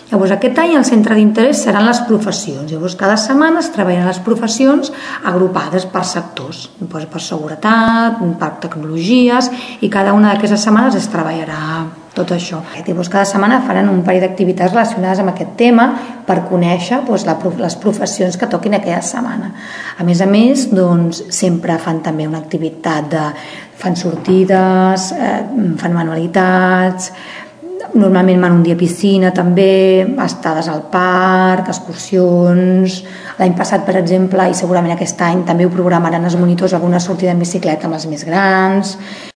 Llavors, aquest any el centre d'interès seran les professions. Llavors, cada setmana es treballen les professions agrupades per sectors, per seguretat, per tecnologies, i cada una d'aquestes setmanes es treballarà tot això. Llavors, cada setmana faran un parell d'activitats relacionades amb aquest tema per conèixer les professions que toquin aquella setmana. A més, sempre fan també una activitat fan sortides, fan manualitats, normalment van un dia a piscina també, estades al parc, excursions. L'any passat, per exemple, i segurament aquest any també ho programaran els monitors, alguna sortida en bicicleta amb els més grans.